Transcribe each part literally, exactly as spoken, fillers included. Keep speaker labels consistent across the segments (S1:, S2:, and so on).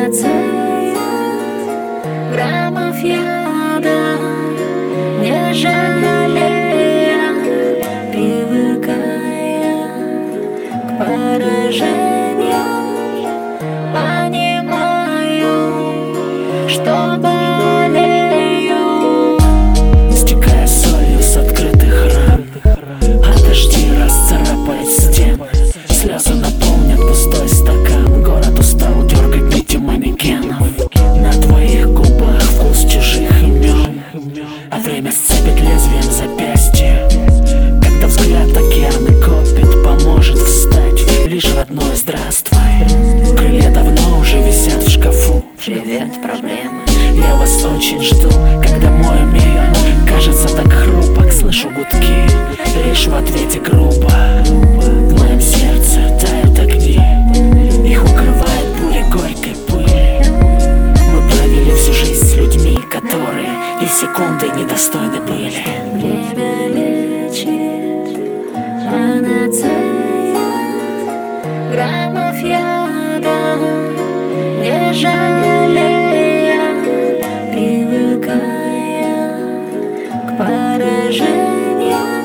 S1: панацея граммов яда, не жалея, привыкая к поражениям, понимаю, что болею.
S2: Стекая солью с открытых ран, а дожди расцарапают стены. Слезы наполнят пустой стакан. Город устал дергать нити манекенов. На твоих губах вкус чужих имен, а время сцепит лезвием запястье. Когда взгляд океаны копит, поможет встать лишь родное здравствуй. Крылья давно уже висят в шкафу.
S1: Привет, проблемы.
S2: Я вас очень жду, когда мой мир кажется так хрупок. Слышу гудки, лишь в ответе грубо. В моем сердце тают огни, их укрывает буря горькой пыли. Мы провели всю жизнь с людьми, которые и секунды недостойны были.
S1: Время лечит, панацея граммов яда, не жалея, привыкая к поражениям,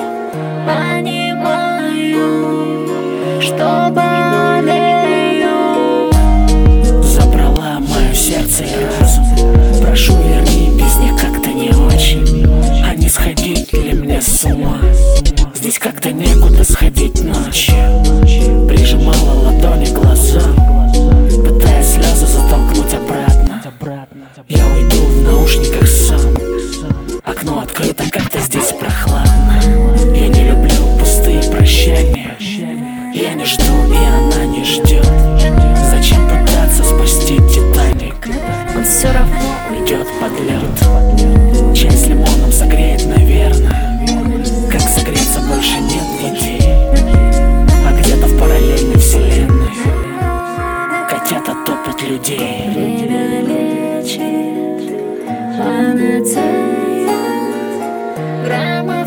S1: понимаю, что болею.
S2: Забрала мое сердце и разум. Прошу, верни, без них как-то не очень. А не сходить ли мне с ума? Здесь как-то некуда сходить ночью. Прижимала ладони к глазам, пытаясь слезы затолкнуть обратно. Я уйду в наушниках сам. Окно открыто, как-то здесь прохладно. Я не люблю пустые прощания. Я не жду, и она не ждет. Зачем пытаться спасти Титаник?
S1: Он все равно
S2: Уйдет под лед. Чай с лимоном согреет, наверное. Как согреться больше нет идей. А где-то в параллельной вселенной котята топят людей.
S1: время лечит, панацея граммов